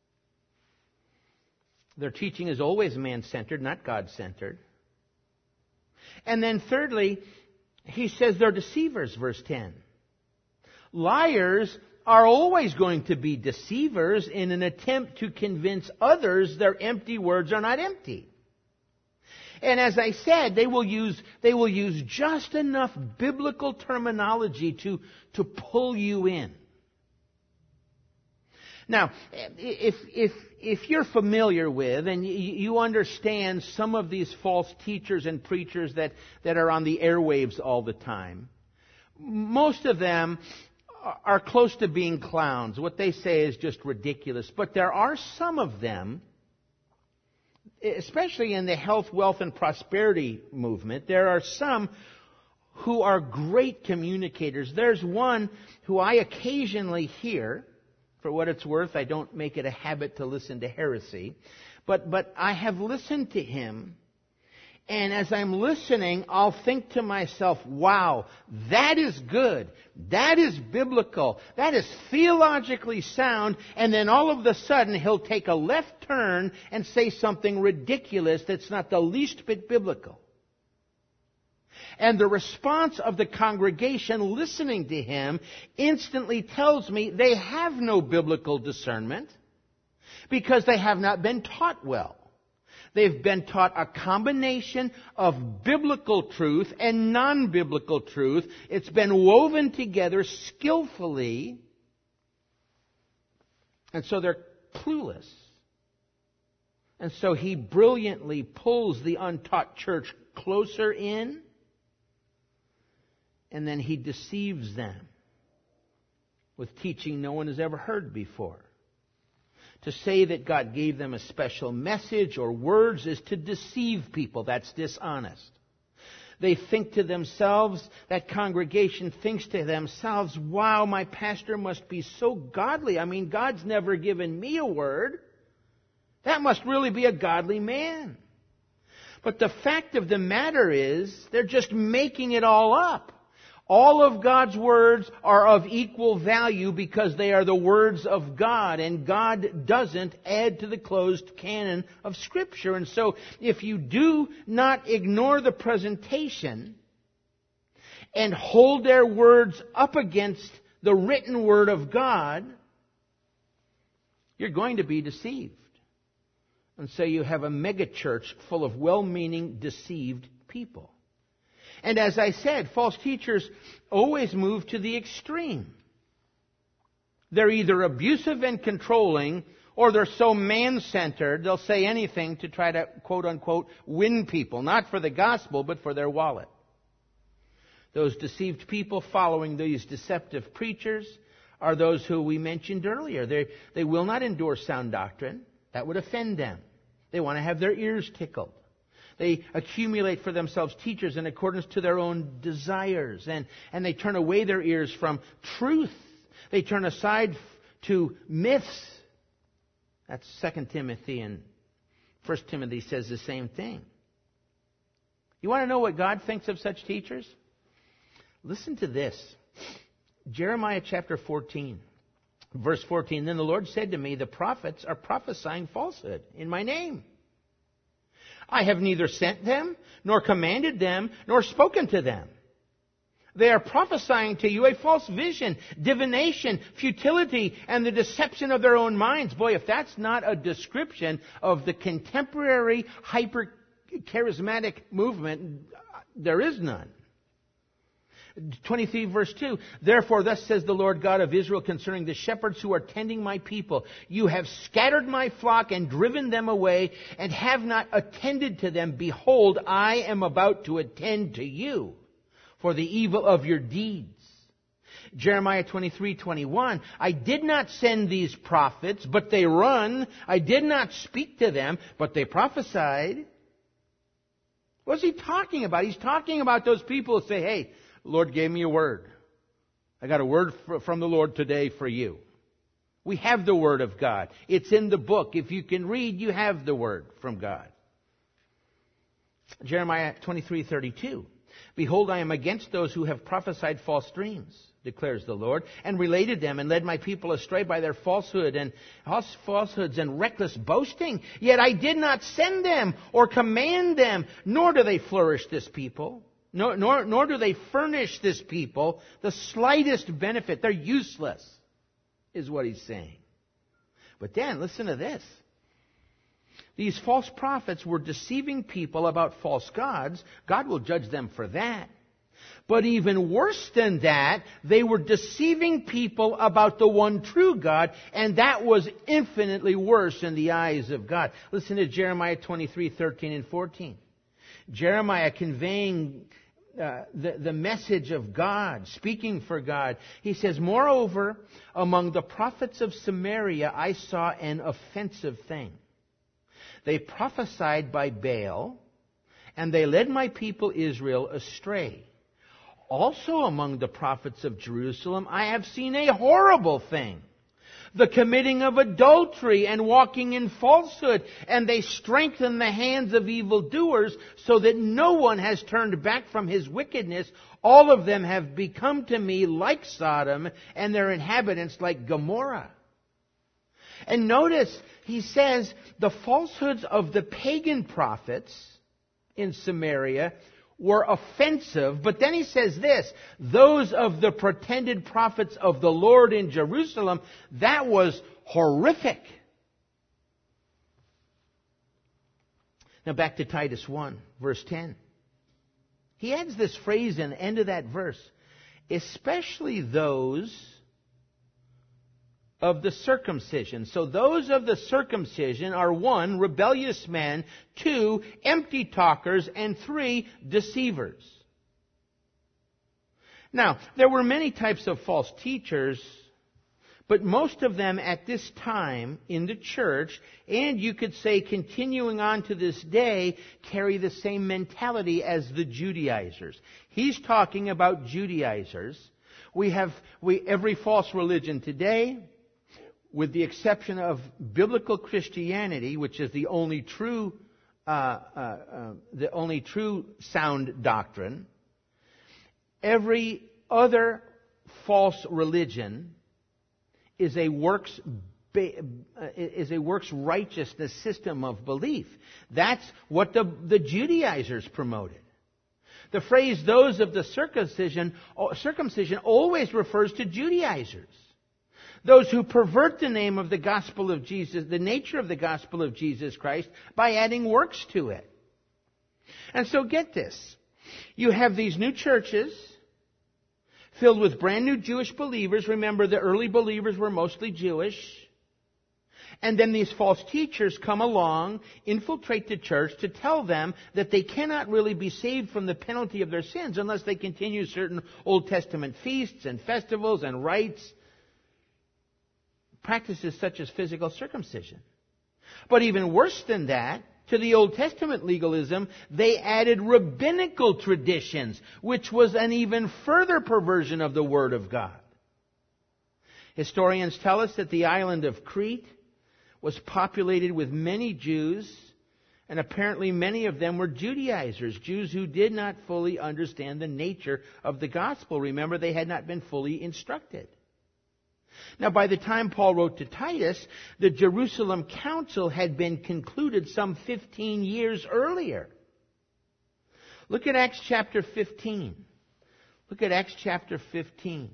Their teaching is always man-centered, not God-centered. And then thirdly, he says they're deceivers, verse 10. Liars are always going to be deceivers in an attempt to convince others their empty words are not empty. And as I said, they will use just enough biblical terminology to pull you in. Now, if you're familiar with and you understand some of these false teachers and preachers that are on the airwaves all the time, most of them are close to being clowns. What they say is just ridiculous. But there are some of them, especially in the health, wealth, and prosperity movement, there are some who are great communicators. There's one who I occasionally hear. For what it's worth, I don't make it a habit to listen to heresy. But I have listened to him, and as I'm listening, I'll think to myself, wow, that is good. That is biblical. That is theologically sound. And then all of a sudden, he'll take a left turn and say something ridiculous that's not the least bit biblical. And the response of the congregation listening to him instantly tells me they have no biblical discernment because they have not been taught well. They've been taught a combination of biblical truth and non-biblical truth. It's been woven together skillfully, and so they're clueless. And so he brilliantly pulls the untaught church closer in, and then he deceives them with teaching no one has ever heard before. To say that God gave them a special message or words is to deceive people. That's dishonest. They think to themselves, that congregation thinks to themselves, wow, my pastor must be so godly. I mean, God's never given me a word. That must really be a godly man. But the fact of the matter is, they're just making it all up. All of God's words are of equal value because they are the words of God, and God doesn't add to the closed canon of Scripture. And so if you do not ignore the presentation, and hold their words up against the written Word of God, you're going to be deceived. And so you have a megachurch full of well-meaning, deceived people. And as I said, false teachers always move to the extreme. They're either abusive and controlling, or they're so man-centered, they'll say anything to try to, quote-unquote, win people. Not for the gospel, but for their wallet. Those deceived people following these deceptive preachers are those who we mentioned earlier. They will not endure sound doctrine. That would offend them. They want to have their ears tickled. They accumulate for themselves teachers in accordance to their own desires. And they turn away their ears from truth. They turn aside to myths. That's 2 Timothy, and 1 Timothy says the same thing. You want to know what God thinks of such teachers? Listen to this. Jeremiah chapter 14. Verse 14, then the Lord said to me, the prophets are prophesying falsehood in my name. I have neither sent them, nor commanded them, nor spoken to them. They are prophesying to you a false vision, divination, futility, and the deception of their own minds. Boy, if that's not a description of the contemporary hyper-charismatic movement, there is none. 23 verse 2, therefore thus says the Lord God of Israel concerning the shepherds who are tending my people, you have scattered my flock and driven them away and have not attended to them. Behold, I am about to attend to you for the evil of your deeds. Jeremiah 23:21, I did not send these prophets, but they run. I did not speak to them, but they prophesied. What's he talking about? He's talking about those people who say, hey, the Lord gave me a word. I got a word from the Lord today for you. We have the Word of God. It's in the book. If you can read, you have the Word from God. Jeremiah 23:32. Behold, I am against those who have prophesied false dreams, declares the Lord, and related them and led my people astray by their falsehoods and reckless boasting. Yet I did not send them or command them, nor do they flourish this people. Nor do they furnish this people the slightest benefit. They're useless, is what he's saying. But then, listen to this. These false prophets were deceiving people about false gods. God will judge them for that. But even worse than that, they were deceiving people about the one true God, and that was infinitely worse in the eyes of God. Listen to Jeremiah 23:13 and 14. Jeremiah conveying the message of God, speaking for God. He says, moreover, among the prophets of Samaria, I saw an offensive thing. They prophesied by Baal, and they led my people Israel astray. Also among the prophets of Jerusalem, I have seen a horrible thing. The committing of adultery and walking in falsehood, and they strengthen the hands of evildoers so that no one has turned back from his wickedness. All of them have become to me like Sodom, and their inhabitants like Gomorrah. And notice, he says, the falsehoods of the pagan prophets in Samaria were offensive, but then he says this, those of the pretended prophets of the Lord in Jerusalem, that was horrific. Now back to Titus 1, verse 10. He adds this phrase in the end of that verse, especially those of the circumcision. So those of the circumcision are 1, rebellious men, 2, empty talkers, and 3, deceivers. Now, there were many types of false teachers, but most of them at this time in the church, and you could say continuing on to this day, carry the same mentality as the Judaizers. He's talking about Judaizers. Every false religion today, with the exception of biblical Christianity, which is the only true sound doctrine, every other false religion is a works righteousness system of belief. That's what the Judaizers promoted. The phrase, those of the circumcision always refers to Judaizers. Those who pervert the name of the gospel of Jesus, the nature of the gospel of Jesus Christ, by adding works to it. And so get this. You have these new churches filled with brand new Jewish believers. Remember, the early believers were mostly Jewish. And then these false teachers come along, infiltrate the church to tell them that they cannot really be saved from the penalty of their sins unless they continue certain Old Testament feasts and festivals and rites, practices such as physical circumcision. But even worse than that, to the Old Testament legalism, they added rabbinical traditions, which was an even further perversion of the Word of God. Historians tell us that the island of Crete was populated with many Jews, and apparently many of them were Judaizers, Jews who did not fully understand the nature of the gospel. Remember, they had not been fully instructed. Now, by the time Paul wrote to Titus, the Jerusalem Council had been concluded some 15 years earlier. Look at Acts chapter 15. Look at Acts chapter 15.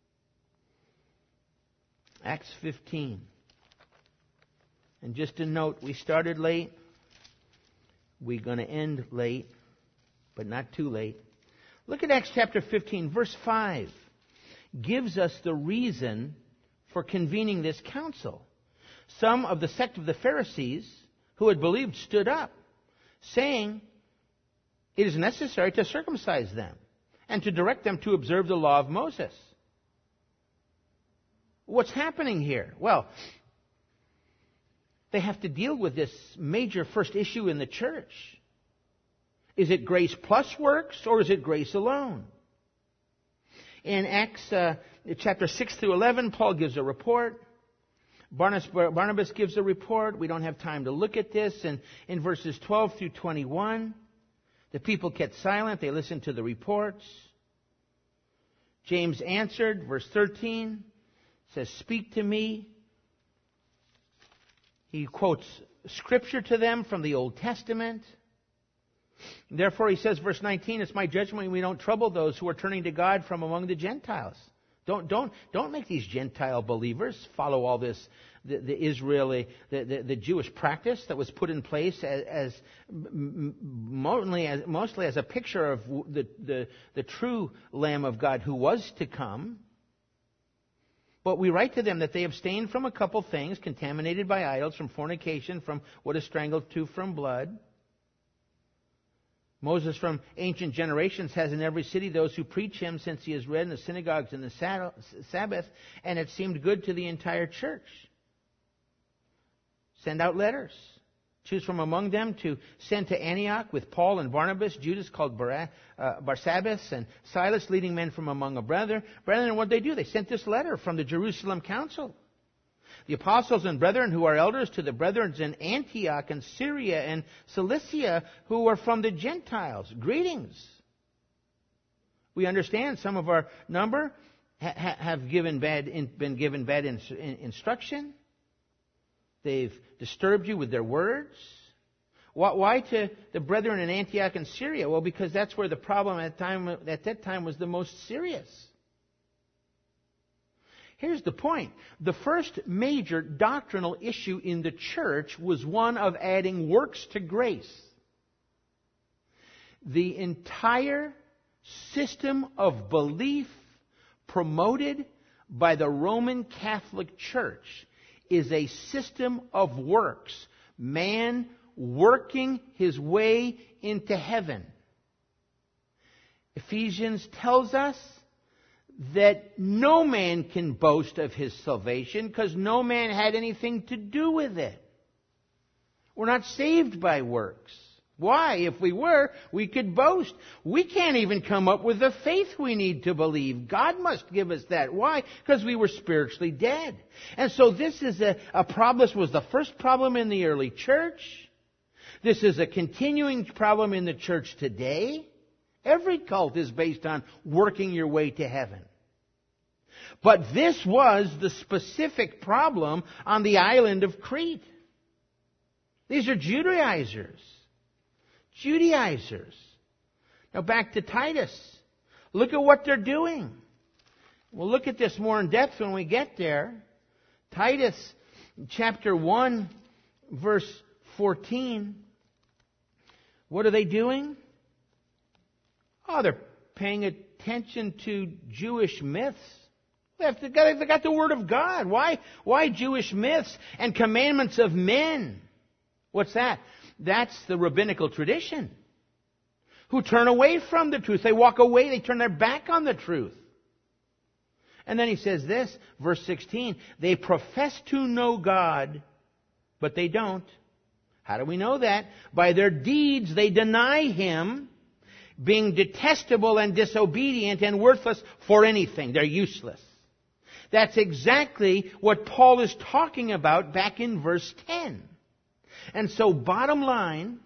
Acts 15. And just a note, we started late. We're going to end late, but not too late. Look at Acts chapter 15, verse 5. Gives us the reason for convening this council. Some of the sect of the Pharisees who had believed stood up, saying, it is necessary to circumcise them and to direct them to observe the law of Moses. What's happening here? Well, they have to deal with this major first issue in the church. Is it grace plus works, or is it grace alone? In Acts chapter 6 through 11, Paul gives a report. Barnabas gives a report. We don't have time to look at this. And in verses 12 through 21, the people kept silent. They listened to the reports. James answered, verse 13, says, speak to me. He quotes scripture to them from the Old Testament. Therefore, he says, verse 19, it's my judgment we don't trouble those who are turning to God from among the Gentiles. Don't make these Gentile believers follow all this, the Jewish practice that was put in place as mostly as a picture of the true Lamb of God who was to come. But we write to them that they abstain from a couple things, contaminated by idols, from fornication, from what is strangled to, from blood. Moses from ancient generations has in every city those who preach him, since he is read in the synagogues in the Sabbath, and it seemed good to the entire church. Send out letters. Choose from among them to send to Antioch with Paul and Barnabas, Judas called Barsabbas, and Silas, leading men from among the brethren. And what did they do? They sent this letter from the Jerusalem Council. The apostles and brethren who are elders to the brethren in Antioch and Syria and Cilicia who are from the Gentiles. Greetings. We understand some of our number have been given bad instruction. They've disturbed you with their words. Why to the brethren in Antioch and Syria? Well, because that's where the problem at that time was the most serious. Here's the point. The first major doctrinal issue in the church was one of adding works to grace. The entire system of belief promoted by the Roman Catholic Church is a system of works. Man working his way into heaven. Ephesians tells us that no man can boast of his salvation because no man had anything to do with it. We're not saved by works. Why? If we were, we could boast. We can't even come up with the faith we need to believe. God must give us that. Why? Because we were spiritually dead. And so this is a problem. This was the first problem in the early church. This is a continuing problem in the church today. Every cult is based on working your way to heaven. But this was the specific problem on the island of Crete. These are Judaizers. Now back to Titus. Look at what they're doing. We'll look at this more in depth when we get there. Titus chapter 1, verse 14. What are they doing? Oh, they're paying attention to Jewish myths. They've got the Word of God. Why Jewish myths and commandments of men? What's that? That's the rabbinical tradition. Who turn away from the truth. They walk away. They turn their back on the truth. And then he says this, verse 16. They profess to know God, but they don't. How do we know that? By their deeds they deny Him, being detestable and disobedient and worthless for anything. They're useless. That's exactly what Paul is talking about back in verse 10. And so, bottom line,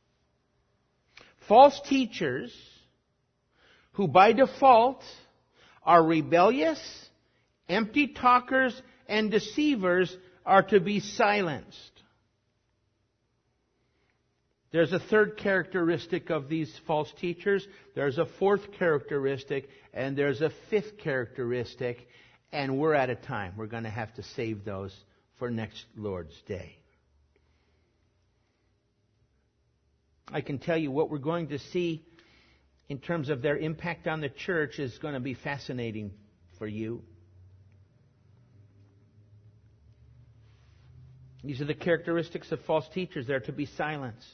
false teachers who by default are rebellious, empty talkers, and deceivers are to be silenced. There's a third characteristic of these false teachers. There's a fourth characteristic, and there's a fifth characteristic. And we're out of time. We're going to have to save those for next Lord's Day. I can tell you what we're going to see in terms of their impact on the church is going to be fascinating for you. These are the characteristics of false teachers. They're to be silenced.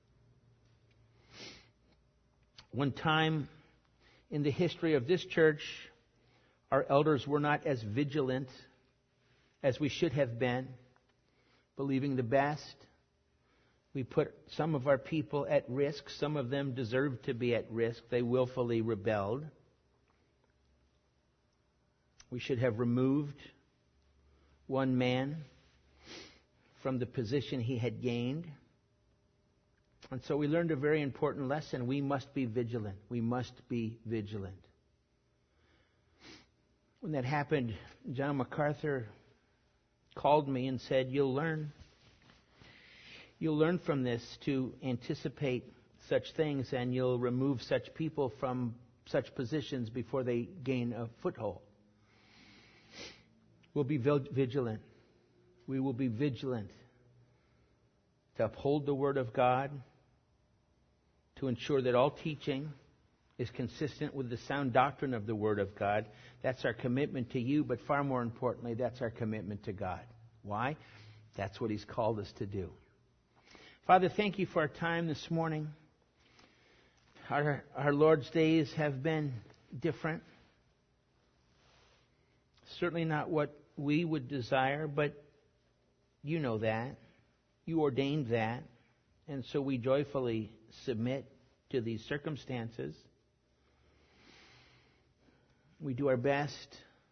One time in the history of this church, our elders were not as vigilant as we should have been, believing the best. We put some of our people at risk. Some of them deserved to be at risk. They willfully rebelled. We should have removed one man from the position he had gained. And so we learned a very important lesson. We must be vigilant. We must be vigilant. When that happened, John MacArthur called me and said, You'll learn from this to anticipate such things, and you'll remove such people from such positions before they gain a foothold. We'll be vigilant. We will be vigilant to uphold the Word of God, to ensure that all teaching is consistent with the sound doctrine of the Word of God. That's our commitment to you, but far more importantly, that's our commitment to God. Why? That's what He's called us to do. Father, thank you for our time this morning. Our Lord's days have been different. Certainly not what we would desire, but you know that. You ordained that. And so we joyfully submit to these circumstances. We do our best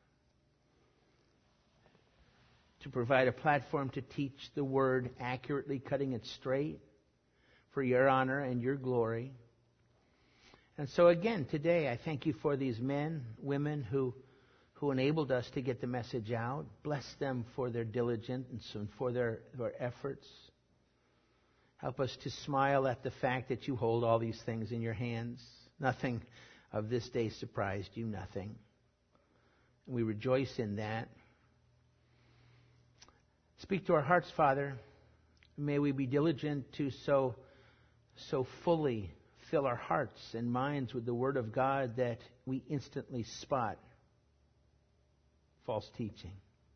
to provide a platform to teach the Word accurately, cutting it straight for your honor and your glory. And so again, today, I thank you for these men, women who enabled us to get the message out. Bless them for their diligence and for their efforts. Help us to smile at the fact that you hold all these things in your hands. Nothing of this day surprised you, nothing. And we rejoice in that. Speak to our hearts, Father. May we be diligent to so fully fill our hearts and minds with the Word of God that we instantly spot false teaching.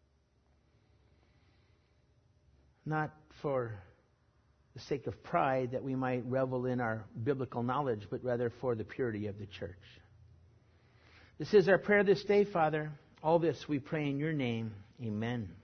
Not for the sake of pride that we might revel in our biblical knowledge, but rather for the purity of the church. This is our prayer this day, Father. All this we pray in your name. Amen.